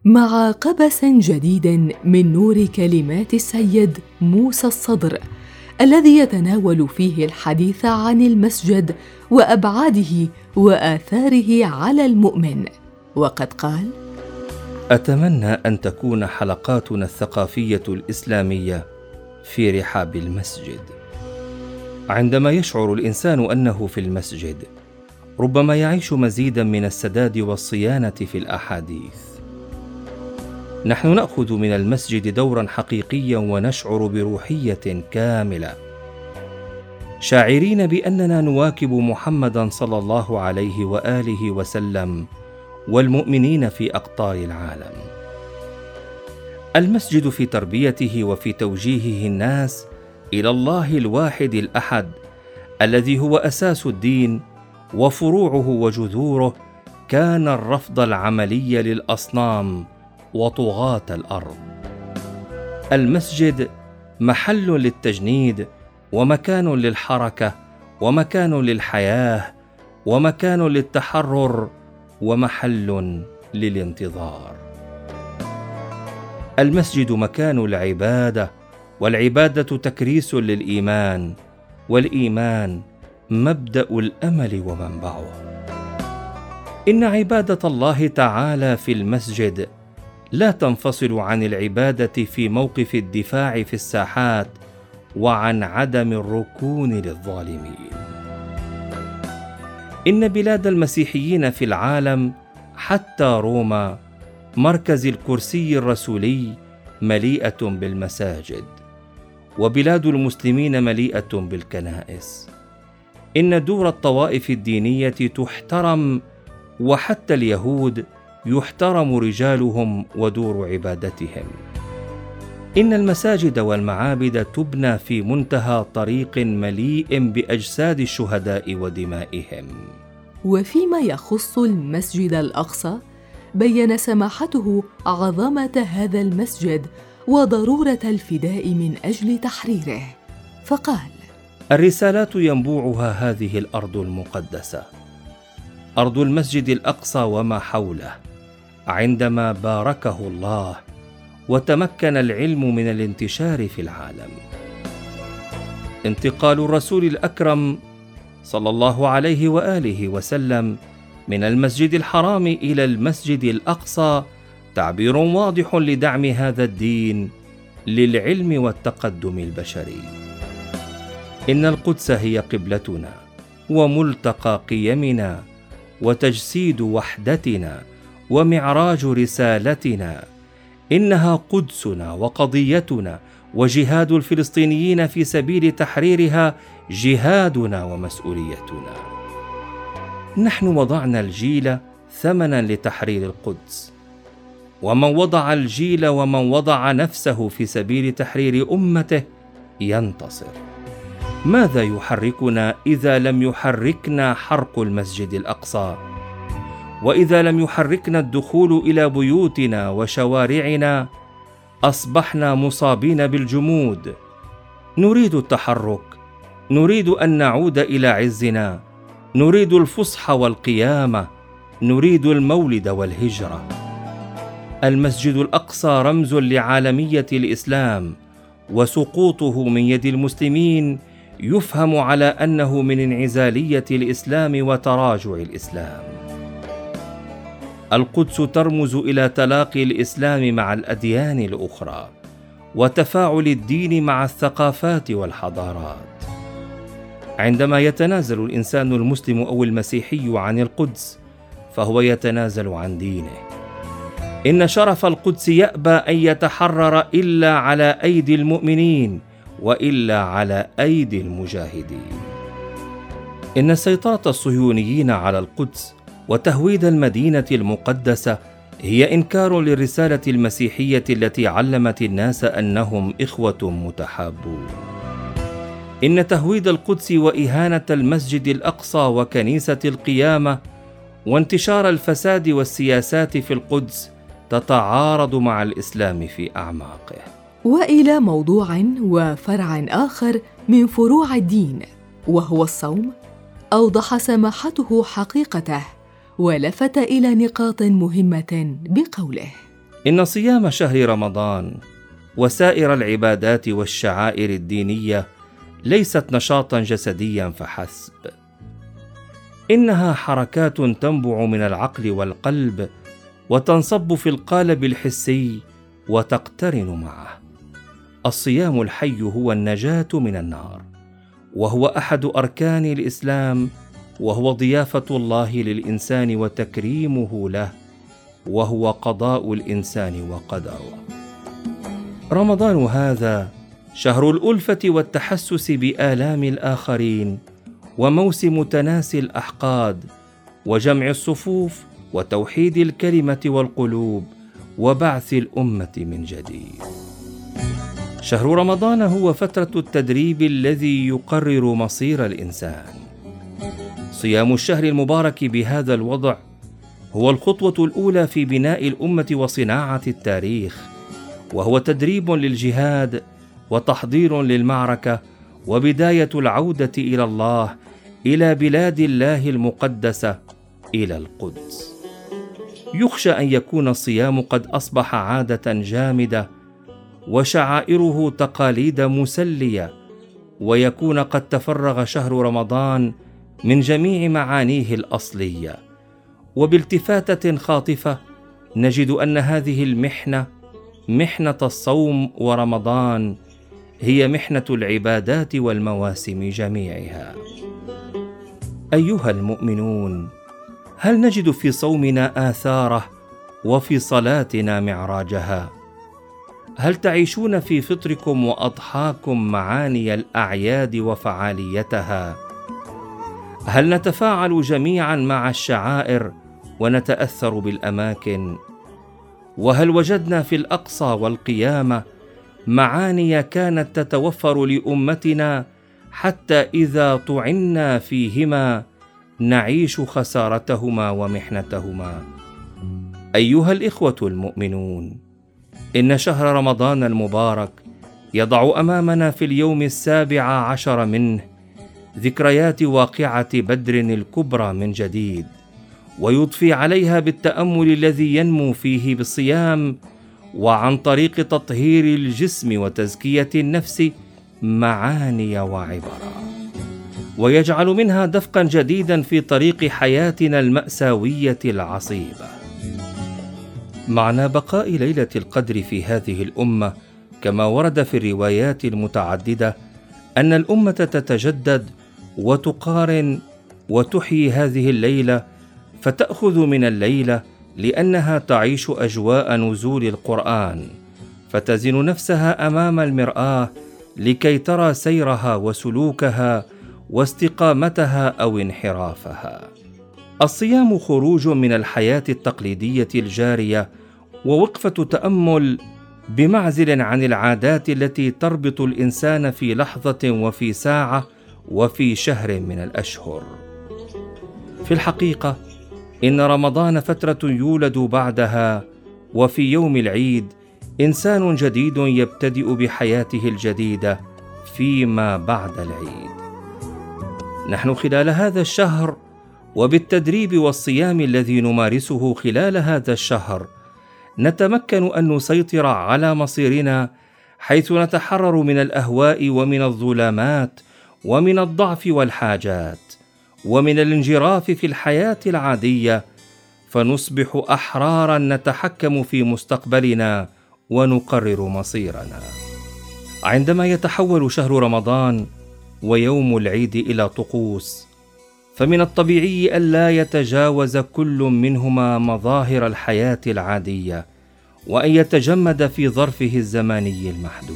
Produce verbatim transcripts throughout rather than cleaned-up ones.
مع قبس جديد من نور كلمات السيد موسى الصدر، الذي يتناول فيه الحديث عن المسجد وأبعاده وآثاره على المؤمن. وقد قال: أتمنى أن تكون حلقاتنا الثقافية الإسلامية في رحاب المسجد. عندما يشعر الإنسان أنه في المسجد، ربما يعيش مزيدا من السداد والصيانة في الأحاديث. نحن نأخذ من المسجد دورا حقيقيا ونشعر بروحية كاملة، شاعرين بأننا نواكب محمدا صلى الله عليه وآله وسلم والمؤمنين في أقطار العالم. المسجد في تربيته وفي توجيهه الناس إلى الله الواحد الأحد، الذي هو أساس الدين وفروعه وجذوره، كان الرفض العملي للأصنام وطغاة الأرض. المسجد محل للتجنيد، ومكان للحركة، ومكان للحياة، ومكان للتحرر، ومحل للانتظار. المسجد مكان العبادة، والعبادة تكريس للإيمان، والإيمان مبدأ الأمل ومنبعه. إن عبادة الله تعالى في المسجد لا تنفصل عن العبادة في موقف الدفاع في الساحات، وعن عدم الركون للظالمين. إن بلاد المسيحيين في العالم حتى روما، مركز الكرسي الرسولي، مليئة بالمساجد، وبلاد المسلمين مليئة بالكنائس. إن دور الطوائف الدينية تحترم، وحتى اليهود يحترم رجالهم ودور عبادتهم. إن المساجد والمعابد تبنى في منتهى طريق مليء بأجساد الشهداء ودمائهم. وفيما يخص المسجد الأقصى، بين سماحته عظمة هذا المسجد وضرورة الفداء من أجل تحريره، فقال: الرسالات ينبوعها هذه الأرض المقدسة، أرض المسجد الأقصى وما حوله، عندما باركه الله وتمكن العلم من الانتشار في العالم. انتقال الرسول الأكرم صلى الله عليه وآله وسلم من المسجد الحرام إلى المسجد الأقصى تعبير واضح لدعم هذا الدين للعلم والتقدم البشري. إن القدس هي قبلتنا وملتقى قيمنا وتجسيد وحدتنا ومعراج رسالتنا. إنها قدسنا وقضيتنا، وجهاد الفلسطينيين في سبيل تحريرها جهادنا ومسؤوليتنا. نحن وضعنا الجيل ثمنا لتحرير القدس، ومن وضع الجيل ومن وضع نفسه في سبيل تحرير أمته ينتصر. ماذا يحركنا إذا لم يحركنا حرق المسجد الأقصى؟ وإذا لم يحركنا الدخول إلى بيوتنا وشوارعنا، أصبحنا مصابين بالجمود. نريد التحرك، نريد أن نعود إلى عزنا، نريد الفصح والقيامة، نريد المولد والهجرة. المسجد الأقصى رمز لعالمية الإسلام، وسقوطه من يد المسلمين يفهم على أنه من انعزالية الإسلام وتراجع الإسلام. القدس ترمز إلى تلاقي الإسلام مع الأديان الأخرى، وتفاعل الدين مع الثقافات والحضارات. عندما يتنازل الإنسان المسلم أو المسيحي عن القدس، فهو يتنازل عن دينه. إن شرف القدس يأبى أن يتحرر إلا على أيدي المؤمنين، وإلا على أيدي المجاهدين. إن سيطرة الصهيونيين على القدس وتهويد المدينة المقدسة هي إنكار للرسالة المسيحية التي علمت الناس أنهم إخوة متحابون. إن تهويد القدس وإهانة المسجد الأقصى وكنيسة القيامة وانتشار الفساد والسياسات في القدس تتعارض مع الإسلام في أعماقه. وإلى موضوع وفرع آخر من فروع الدين، وهو الصوم، أوضح سماحته حقيقته ولفت إلى نقاط مهمة بقوله: إن صيام شهر رمضان وسائر العبادات والشعائر الدينية ليست نشاطا جسديا فحسب، إنها حركات تنبع من العقل والقلب وتنصب في القالب الحسي وتقترن معه. الصيام الحي هو النجاة من النار، وهو أحد أركان الإسلام، وهو ضيافة الله للإنسان وتكريمه له، وهو قضاء الإنسان وقدره. رمضان هذا شهر الألفة والتحسس بآلام الآخرين، وموسم تناسي الأحقاد وجمع الصفوف وتوحيد الكلمة والقلوب وبعث الأمة من جديد. شهر رمضان هو فترة التدريب الذي يقرر مصير الإنسان. صيام الشهر المبارك بهذا الوضع هو الخطوة الأولى في بناء الأمة وصناعة التاريخ، وهو تدريب للجهاد وتحضير للمعركة وبداية العودة إلى الله، إلى بلاد الله المقدسة، إلى القدس. يخشى أن يكون الصيام قد أصبح عادة جامدة وشعائره تقاليد مسلية، ويكون قد تفرغ شهر رمضان من جميع معانيه الأصلية. وبالتفاتة خاطفة نجد أن هذه المحنة، محنة الصوم ورمضان، هي محنة العبادات والمواسم جميعها. أيها المؤمنون، هل نجد في صومنا آثاره وفي صلاتنا معراجها؟ هل تعيشون في فطركم وأضحاكم معاني الأعياد وفعاليتها؟ هل نتفاعل جميعا مع الشعائر ونتأثر بالأماكن؟ وهل وجدنا في الأقصى والقيامة معاني كانت تتوفر لأمتنا حتى إذا طعنا فيهما نعيش خسارتهما ومحنتهما؟ أيها الإخوة المؤمنون، إن شهر رمضان المبارك يضع أمامنا في اليوم السابع عشر منه ذكريات واقعة بدر الكبرى من جديد، ويضفي عليها بالتأمل الذي ينمو فيه بالصيام وعن طريق تطهير الجسم وتزكية النفس معاني وعبرا، ويجعل منها دفقا جديدا في طريق حياتنا المأساوية العصيبة. معنى بقاء ليلة القدر في هذه الأمة كما ورد في الروايات المتعددة أن الأمة تتجدد وتقارن وتحيي هذه الليلة، فتأخذ من الليلة لأنها تعيش أجواء نزول القرآن، فتزن نفسها أمام المرآة لكي ترى سيرها وسلوكها واستقامتها أو انحرافها. الصيام خروج من الحياة التقليدية الجارية ووقفة تأمل بمعزل عن العادات التي تربط الإنسان في لحظة وفي ساعة وفي شهر من الأشهر. في الحقيقة إن رمضان فترة يولد بعدها، وفي يوم العيد إنسان جديد يبتدئ بحياته الجديدة فيما بعد العيد. نحن خلال هذا الشهر وبالتدريب والصيام الذي نمارسه خلال هذا الشهر نتمكن أن نسيطر على مصيرنا، حيث نتحرر من الأهواء ومن الظلامات ومن الضعف والحاجات ومن الانجراف في الحياة العادية، فنصبح أحرارا نتحكم في مستقبلنا ونقرر مصيرنا. عندما يتحول شهر رمضان ويوم العيد إلى طقوس، فمن الطبيعي ألا يتجاوز كل منهما مظاهر الحياة العادية، وأن يتجمد في ظرفه الزماني المحدود.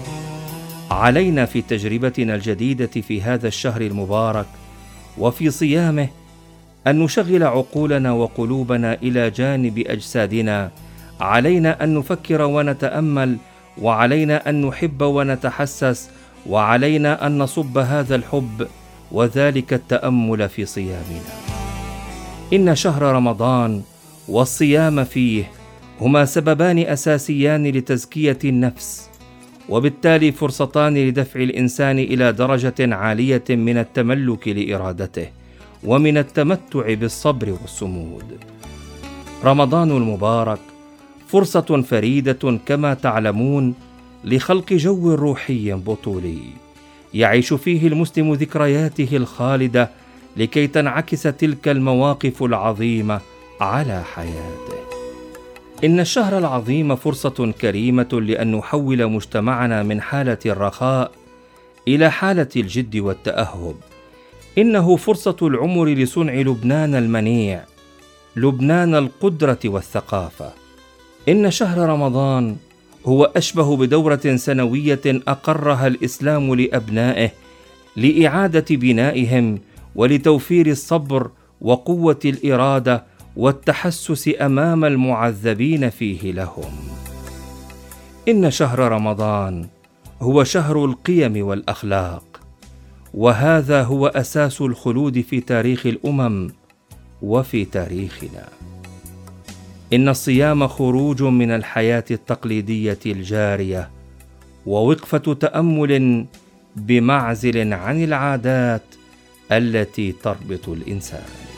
علينا في تجربتنا الجديدة في هذا الشهر المبارك وفي صيامه أن نشغل عقولنا وقلوبنا إلى جانب أجسادنا. علينا أن نفكر ونتأمل، وعلينا أن نحب ونتحسس، وعلينا أن نصب هذا الحب وذلك التأمل في صيامنا. إن شهر رمضان والصيام فيه هما سببان أساسيان لتزكية النفس، وبالتالي فرصتان لدفع الإنسان إلى درجة عالية من التملك لإرادته ومن التمتع بالصبر والصمود. رمضان المبارك فرصة فريدة كما تعلمون لخلق جو روحي بطولي يعيش فيه المسلم ذكرياته الخالدة لكي تنعكس تلك المواقف العظيمة على حياته. إن الشهر العظيم فرصة كريمة لأن نحول مجتمعنا من حالة الرخاء إلى حالة الجد والتأهب. إنه فرصة العمر لصنع لبنان المنيع، لبنان القدرة والثقافة. إن شهر رمضان هو أشبه بدورة سنوية أقرها الإسلام لأبنائه لإعادة بنائهم ولتوفير الصبر وقوة الإرادة والتحسس أمام المعذبين فيه لهم. إن شهر رمضان هو شهر القيم والأخلاق، وهذا هو أساس الخلود في تاريخ الأمم وفي تاريخنا. إن الصيام خروج من الحياة التقليدية الجارية ووقفة تأمل بمعزل عن العادات التي تربط الإنسان.